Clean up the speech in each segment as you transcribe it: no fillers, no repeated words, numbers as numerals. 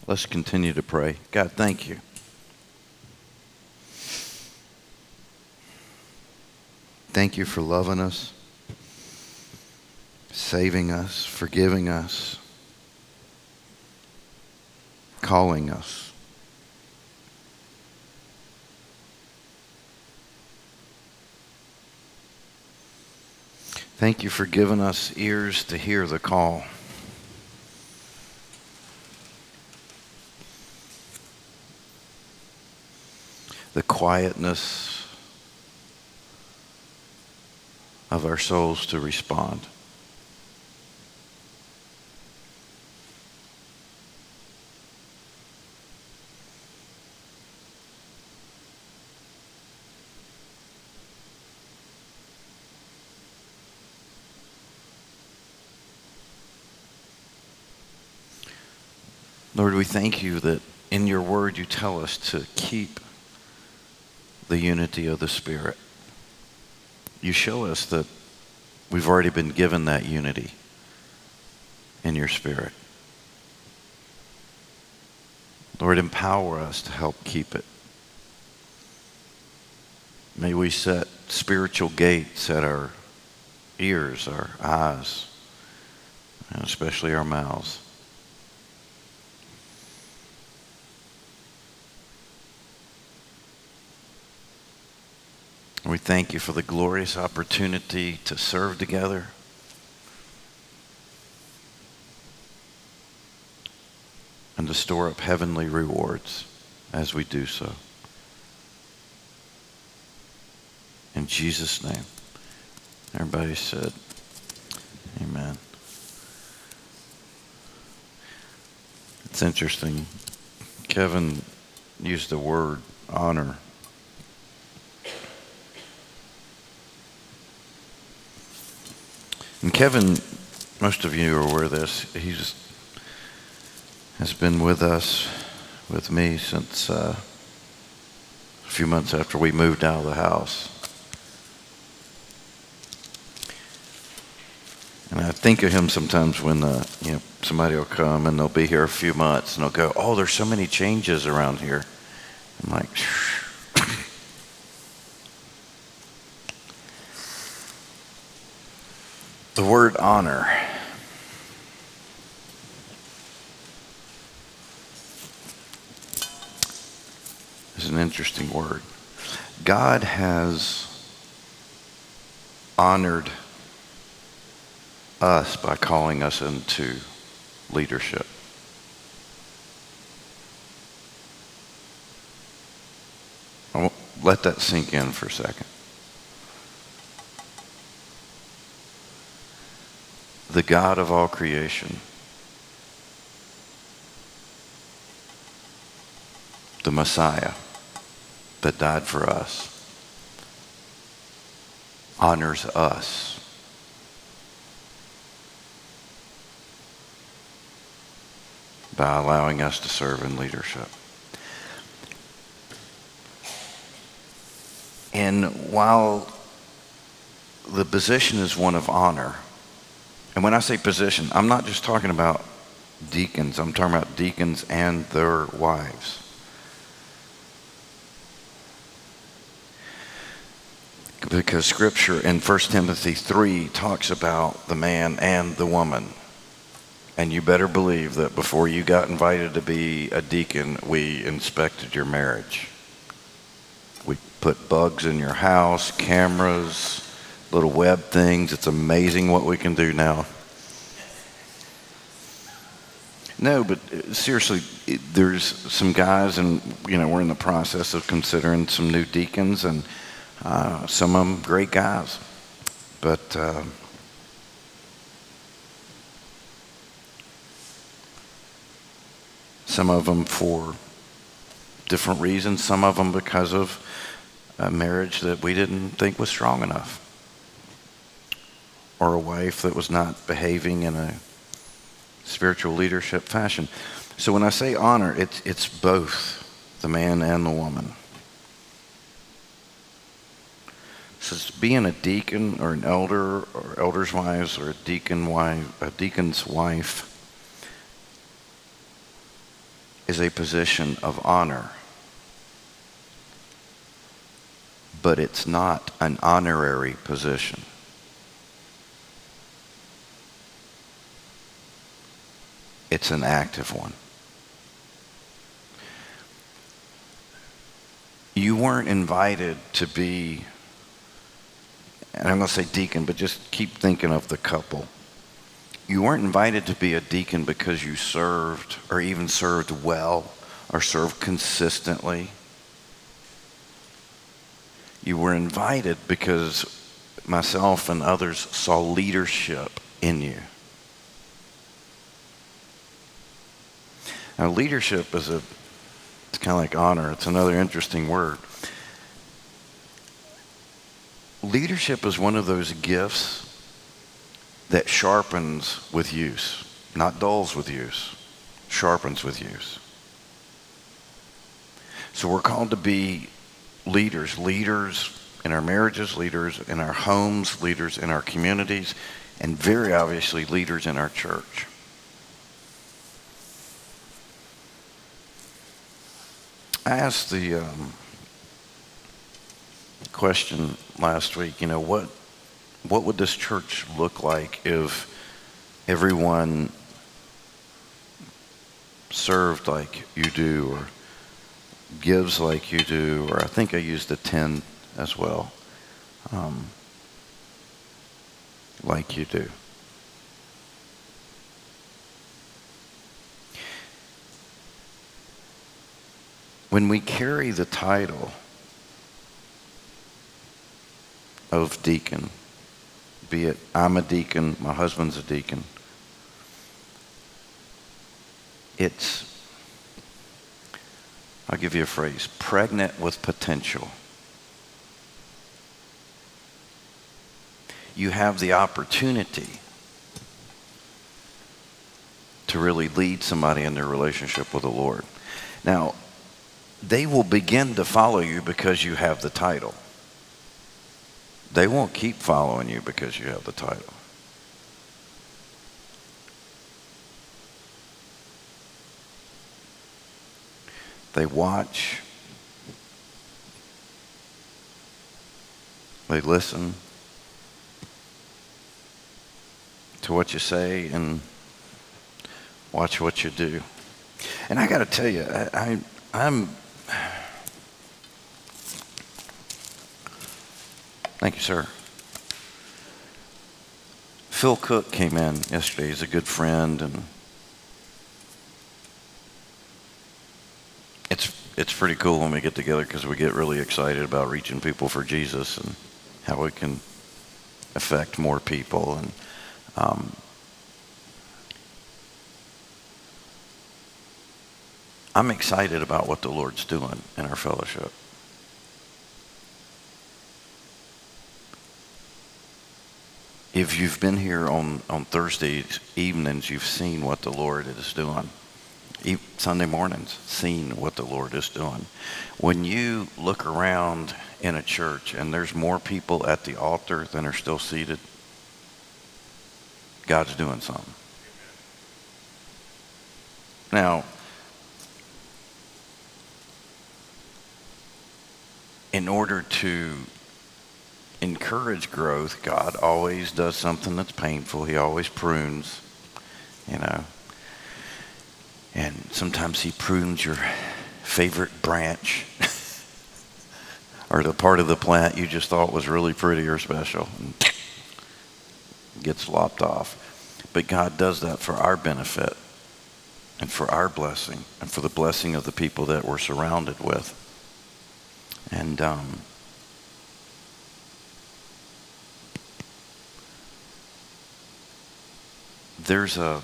Let's continue to pray. God, thank you. Thank you for loving us, saving us, forgiving us, calling us. Thank you for giving us ears to hear the call. The quietness of our souls to respond. Lord, we thank you that in your word you tell us to keep the unity of the Spirit. You show us that we've already been given that unity in your Spirit. Lord, empower us to help keep it. May we set spiritual gates at our ears, our eyes, and especially our mouths. We thank you for the glorious opportunity to serve together. And to store up heavenly rewards as we do so. In Jesus' name. Everybody said, amen. It's interesting. Kevin used the word honor. And Kevin, most of you are aware of this, has been with us, with me, since a few months after we moved out of the house. And I think of him sometimes when somebody will come and they'll be here a few months and they'll go, "Oh, there's so many changes around here." I'm like, the word honor is an interesting word. God has honored us by calling us into leadership. Let that sink in for a second. The God of all creation, the Messiah that died for us, honors us by allowing us to serve in leadership. And while the position is one of honor, and when I say position, I'm not just talking about deacons. I'm talking about deacons and their wives. Because Scripture in 1 Timothy 3 talks about the man and the woman. And you better believe that before you got invited to be a deacon, we inspected your marriage. We put bugs in your house, cameras, little web things. It's amazing what we can do now. No, but seriously, there's some guys, and we're in the process of considering some new deacons, and some of them great guys, but some of them for different reasons, some of them because of a marriage that we didn't think was strong enough, or a wife that was not behaving in a spiritual leadership fashion. So when I say honor, it's both the man and the woman. So being a deacon or an elder or elders' wives or a deacon's wife is a position of honor, but it's not an honorary position. It's an active one. You weren't invited to be, and I'm going to say deacon, but just keep thinking of the couple. You weren't invited to be a deacon because you served, or even served well, or served consistently. You were invited because myself and others saw leadership in you. Now, leadership is it's kind of like honor. It's another interesting word. Leadership is one of those gifts that sharpens with use, not dulls with use, sharpens with use. So we're called to be leaders in our marriages, leaders in our homes, leaders in our communities, and very obviously leaders in our church. I asked the question last week, what would this church look like if everyone served like you do, or gives like you do, or I think I used the 10 as well, like you do. When we carry the title of deacon, be it I'm a deacon, my husband's a deacon, I'll give you a phrase, pregnant with potential. You have the opportunity to really lead somebody in their relationship with the Lord. Now, they will begin to follow you because you have the title. They won't keep following you because you have the title. They watch. They listen to what you say and watch what you do. And I got to tell you, I'm Thank you, sir. Phil Cook came in yesterday. He's a good friend, and it's pretty cool when we get together because we get really excited about reaching people for Jesus and how we can affect more people. And I'm excited about what the Lord's doing in our fellowship. If you've been here on Thursday evenings, you've seen what the Lord is doing. Sunday mornings, seen what the Lord is doing. When you look around in a church and there's more people at the altar than are still seated, God's doing something. Now, in order to encourage growth, God always does something that's painful. He always prunes, and sometimes he prunes your favorite branch or the part of the plant you just thought was really pretty or special and gets lopped off. But God does that for our benefit and for our blessing and for the blessing of the people that we're surrounded with. And there's a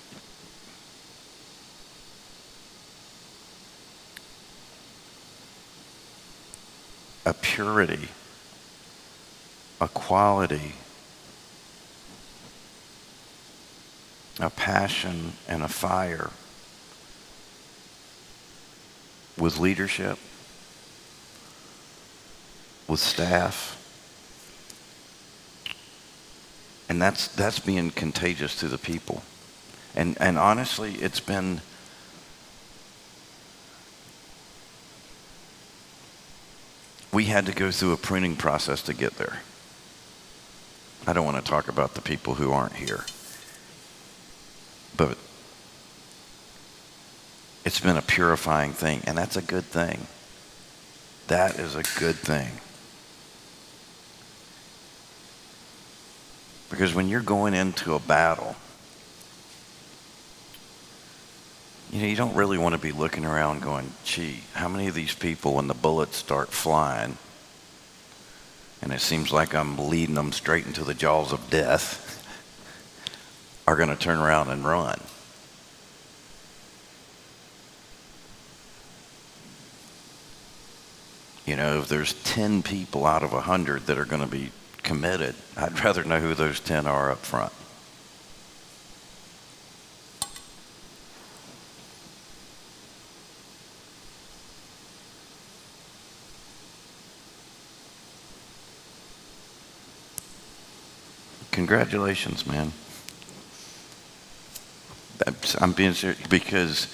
purity, a quality, a passion, and a fire with leadership, with staff. And that's being contagious to the people. And honestly, it's been we had to go through a pruning process to get there. I don't want to talk about the people who aren't here, but it's been a purifying thing, and that's a good thing. That is a good thing. Because when you're going into a battle, you don't really want to be looking around going, gee, how many of these people, when the bullets start flying, and it seems like I'm leading them straight into the jaws of death, are going to turn around and run? If there's 10 people out of 100 that are going to be committed, I'd rather know who those 10 are up front. Congratulations, man. I'm being serious, because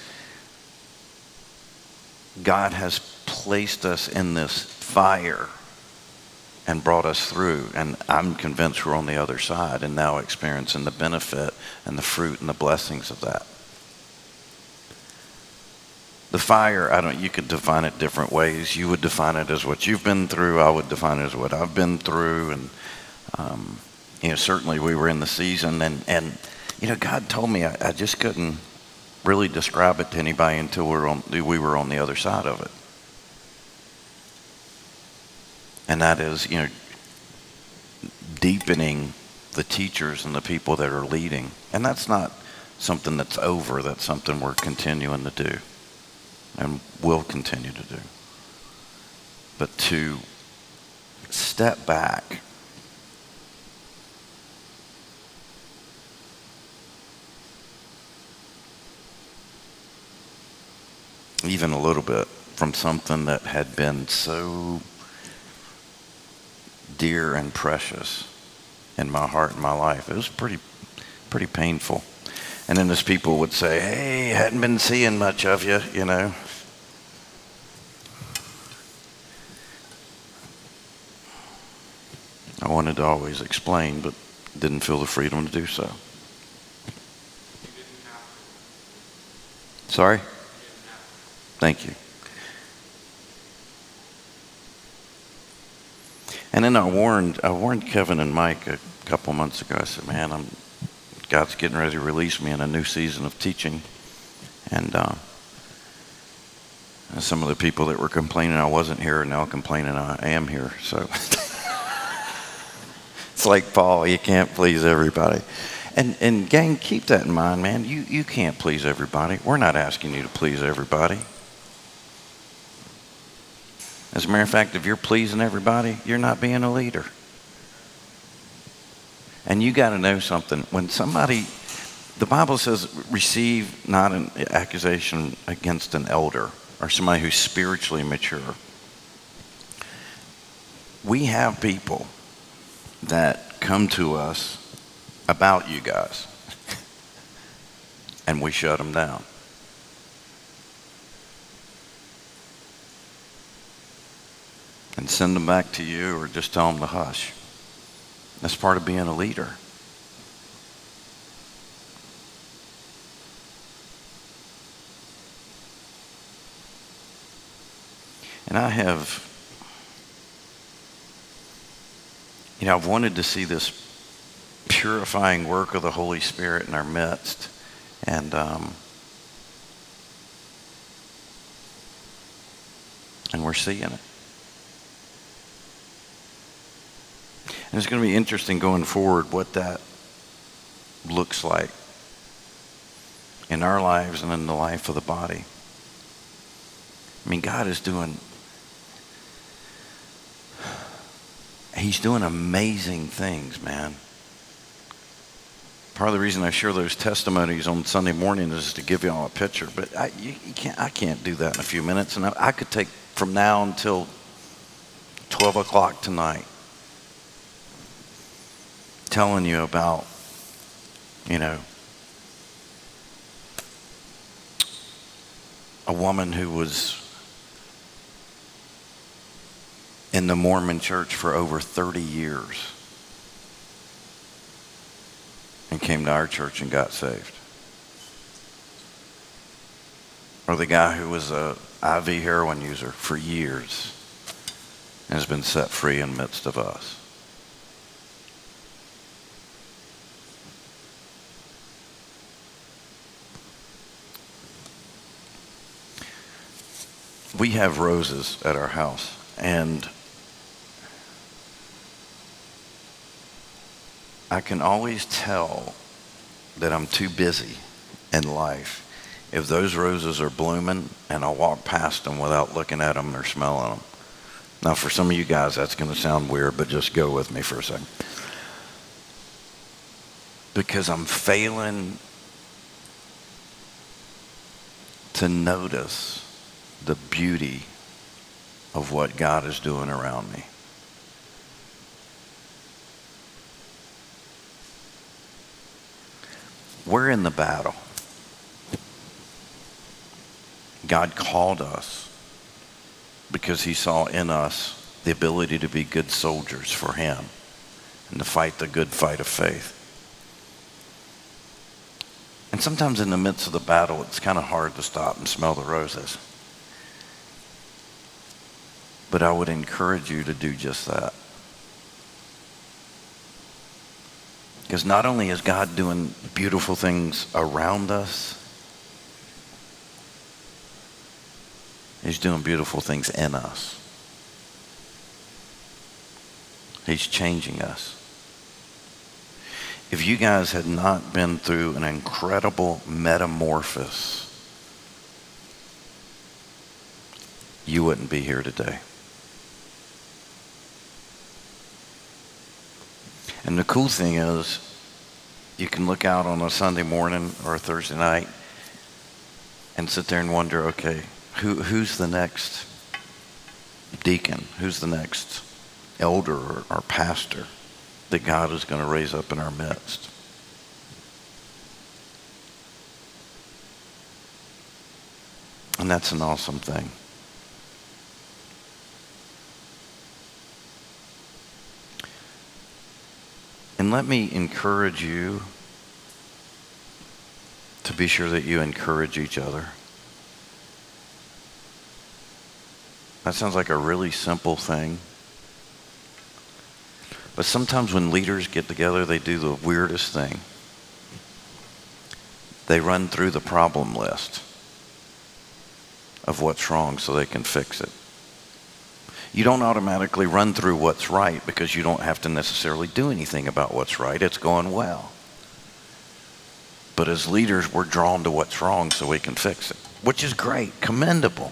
God has placed us in this fire and brought us through, and I'm convinced we're on the other side and now experiencing the benefit and the fruit and the blessings of that. The fire, you could define it different ways. You would define it as what you've been through. I would define it as what I've been through. And certainly we were in the season, and God told me I just couldn't really describe it to anybody until we were on the other side of it. And that is, deepening the teachers and the people that are leading. And that's not something that's over. That's something we're continuing to do and will continue to do. But to step back even a little bit from something that had been so dear and precious in my heart and my life. It was pretty painful. And then as people would say, hey, hadn't been seeing much of you, I wanted to always explain, but didn't feel the freedom to do so. Sorry? Thank you. And then I warned Kevin and Mike a couple months ago. I said, man, God's getting ready to release me in a new season of teaching. And some of the people that were complaining I wasn't here are now complaining I am here. So it's like Paul, you can't please everybody. And gang, keep that in mind, man. You can't please everybody. We're not asking you to please everybody. As a matter of fact, if you're pleasing everybody, you're not being a leader. And you got to know something. When the Bible says, receive not an accusation against an elder or somebody who's spiritually mature. We have people that come to us about you guys, and we shut them down. And send them back to you, or just tell them to hush. That's part of being a leader. And I've wanted to see this purifying work of the Holy Spirit in our midst. And we're seeing it. And it's going to be interesting going forward what that looks like in our lives and in the life of the body. I mean, God is He's doing amazing things, man. Part of the reason I share those testimonies on Sunday morning is to give you all a picture. But I can't do that in a few minutes. And I could take from now until 12 o'clock tonight telling you about, a woman who was in the Mormon church for over 30 years and came to our church and got saved. Or the guy who was a IV heroin user for years and has been set free in the midst of us. We have roses at our house, and I can always tell that I'm too busy in life if those roses are blooming and I walk past them without looking at them or smelling them. Now, for some of you guys, that's going to sound weird, but just go with me for a second. Because I'm failing to notice the beauty of what God is doing around me. We're in the battle. God called us because he saw in us the ability to be good soldiers for him and to fight the good fight of faith. And sometimes in the midst of the battle, it's kind of hard to stop and smell the roses. But I would encourage you to do just that. Because not only is God doing beautiful things around us, he's doing beautiful things in us. He's changing us. If you guys had not been through an incredible metamorphosis, you wouldn't be here today. And the cool thing is, you can look out on a Sunday morning or a Thursday night and sit there and wonder, okay, who's the next deacon? Who's the next elder or pastor that God is going to raise up in our midst? And that's an awesome thing. And let me encourage you to be sure that you encourage each other. That sounds like a really simple thing. But sometimes when leaders get together, they do the weirdest thing. They run through the problem list of what's wrong so they can fix it. You don't automatically run through what's right because you don't have to necessarily do anything about what's right. It's going well. But as leaders, we're drawn to what's wrong so we can fix it, which is great, commendable.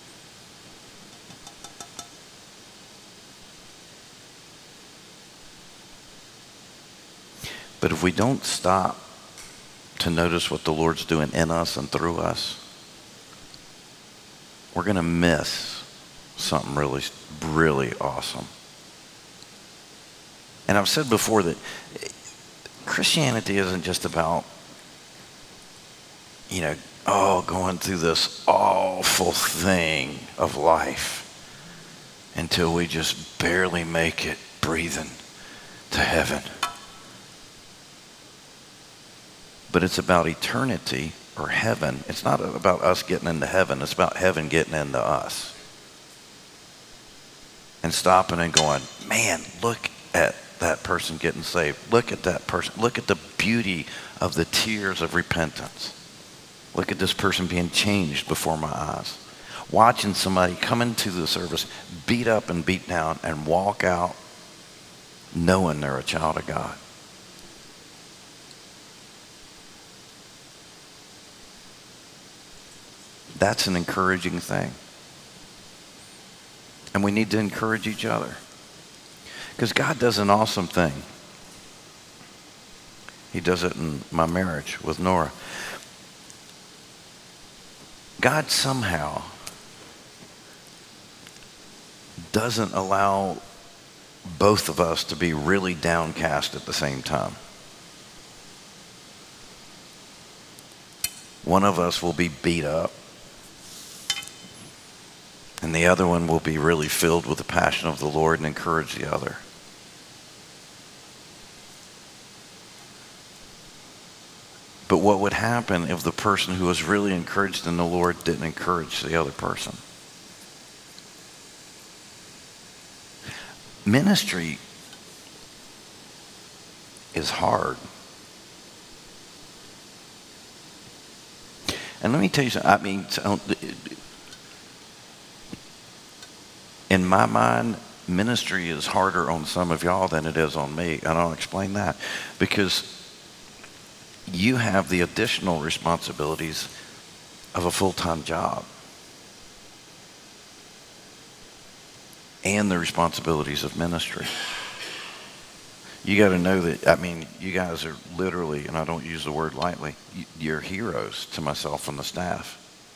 But if we don't stop to notice what the Lord's doing in us and through us, we're going to miss something really, really awesome. And I've said before that Christianity isn't just about, going through this awful thing of life until we just barely make it breathing to heaven. But it's about eternity or heaven. It's not about us getting into heaven. It's about heaven getting into us. And stopping and going, man, look at that person getting saved. Look at that person. Look at the beauty of the tears of repentance. Look at this person being changed before my eyes. Watching somebody come into the service, beat up and beat down, and walk out knowing they're a child of God. That's an encouraging thing. And we need to encourage each other. Because God does an awesome thing. He does it in my marriage with Nora. God somehow doesn't allow both of us to be really downcast at the same time. One of us will be beat up, And the other one will be really filled with the passion of the Lord and encourage the other. But what would happen if the person who was really encouraged in the Lord didn't encourage the other person? Ministry is hard. And let me tell you something. I mean, in my mind, ministry is harder on some of y'all than it is on me. And I'll explain that. Because you have the additional responsibilities of a full-time job and the responsibilities of ministry. You got to know that, I mean, you guys are literally, and I don't use the word lightly, you're heroes to myself and the staff.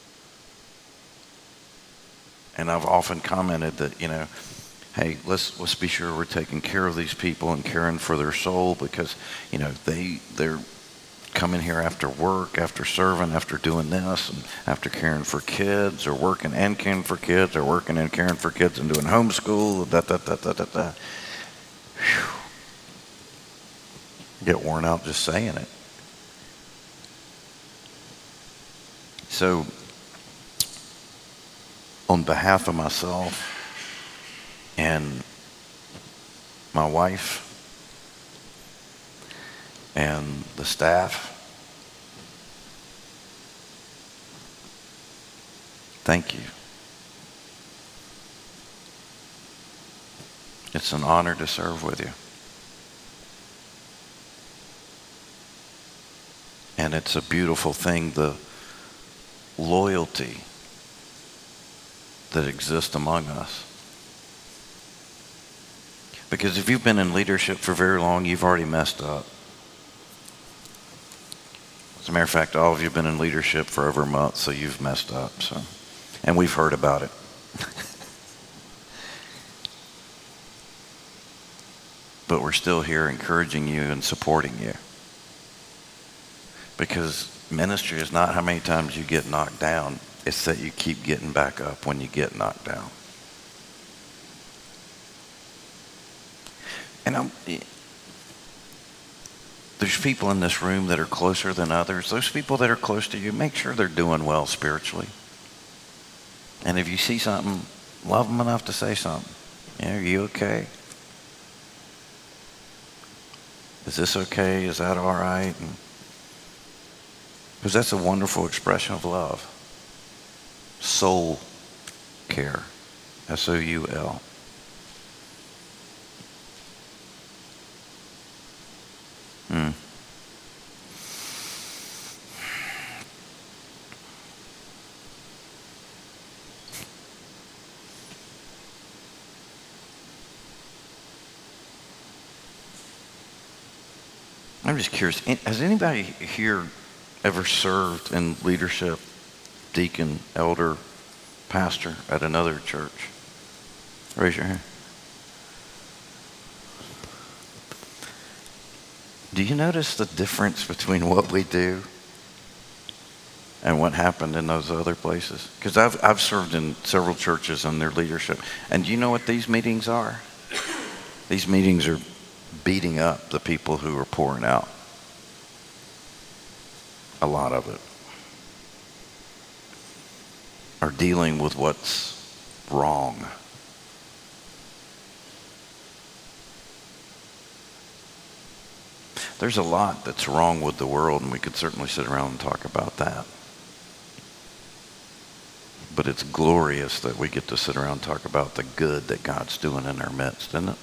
And I've often commented that, you know, hey, let's be sure we're taking care of these people and caring for their soul, because, you know, they're coming here after work, after serving, after doing this, and after caring for kids, or working and caring for kids, or working and caring for kids and doing homeschool, Whew. Get worn out just saying it. So, on behalf of myself and my wife and the staff, thank you. It's an honor to serve with you. And it's a beautiful thing, the loyalty that exists among us. Because if you've been in leadership for very long, you've already messed up. As a matter of fact, all of you have been in leadership for over a month, so you've messed up. So, and we've heard about it. But we're still here encouraging you and supporting you. Because ministry is not how many times you get knocked down. It's that you keep getting back up when you get knocked down. And there's people in this room that are closer than others. Those people that are close to you, make sure they're doing well spiritually. And if you see something, love them enough to say something. You know, are you okay? Is this okay? Is that all right? Because that's a wonderful expression of love. Soul care. S-O-U-L. I'm just curious, has anybody here ever served in leadership, deacon, elder, pastor at another church? Raise your hand. Do you notice the difference between what we do and what happened in those other places? Because I've served in several churches in their leadership. And do you know what these meetings are? These meetings are beating up the people who are pouring out. A lot of it. Are dealing with what's wrong. There's a lot that's wrong with the world, and we could certainly sit around and talk about that. But it's glorious that we get to sit around and talk about the good that God's doing in our midst, isn't it?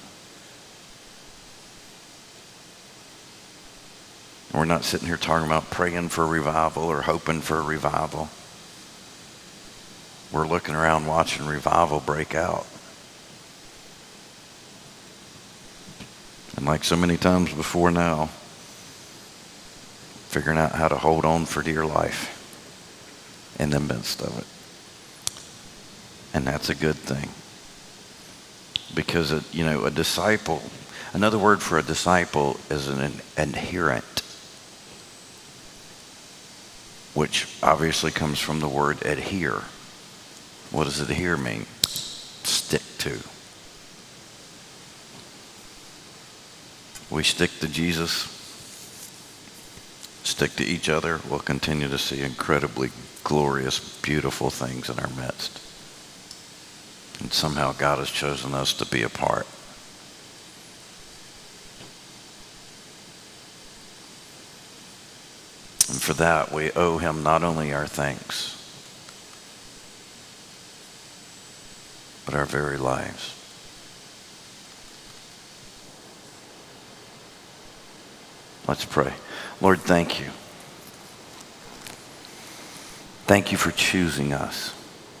We're not sitting here talking about praying for revival or hoping for a revival. We're looking around watching revival break out. And like so many times before now, figuring out how to hold on for dear life in the midst of it. And that's a good thing. Because, a disciple, another word for a disciple is an adherent, which obviously comes from the word adhere. What does adhere mean? Stick to. We stick to Jesus, stick to each other, we'll continue to see incredibly glorious, beautiful things in our midst. And somehow God has chosen us to be a part. And for that, we owe him not only our thanks, but our very lives. Let's pray. Lord, thank you. Thank you for choosing us.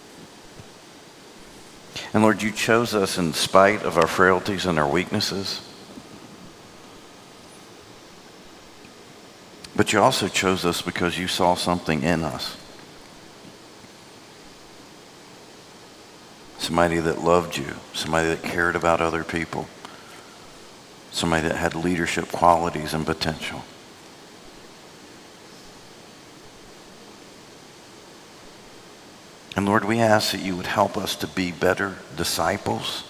And Lord, you chose us in spite of our frailties and our weaknesses. But you also chose us because you saw something in us. Somebody that loved you, somebody that cared about other people, somebody that had leadership qualities and potential. And Lord, we ask that you would help us to be better disciples,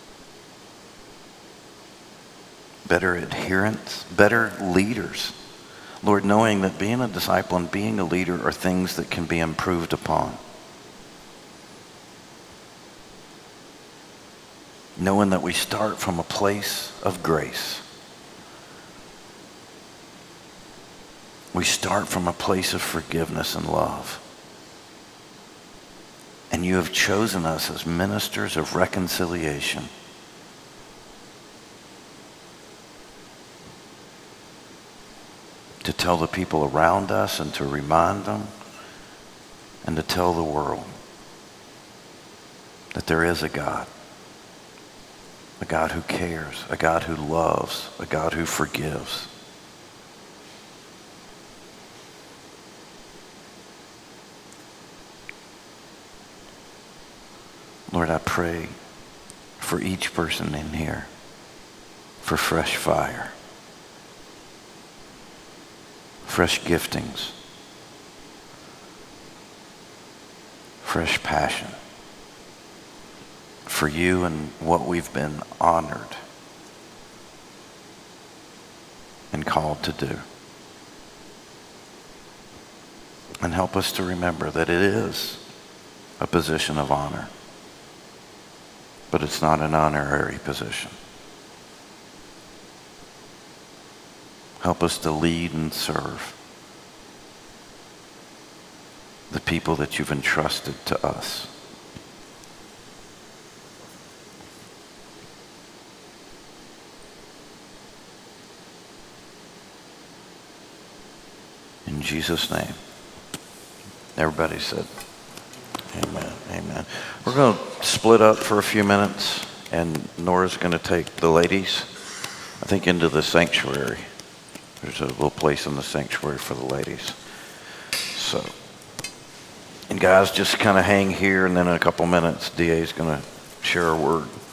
better adherents, better leaders. Lord, knowing that being a disciple and being a leader are things that can be improved upon. Knowing that we start from a place of grace. We start from a place of forgiveness and love. And you have chosen us as ministers of reconciliation. To tell the people around us and to remind them and to tell the world that there is a God who cares, a God who loves, a God who forgives. Lord, I pray for each person in here for fresh fire, fresh giftings, fresh passion for you and what we've been honored and called to do. And help us to remember that it is a position of honor, but it's not an honorary position. Help us to lead and serve the people that you've entrusted to us. In Jesus' name. Everybody said, amen, amen. We're going to split up for a few minutes, and Nora's going to take the ladies, I think, into the sanctuary. There's a little place in the sanctuary for the ladies. So, and guys, just kind of hang here, and then in a couple minutes, DA's going to share a word.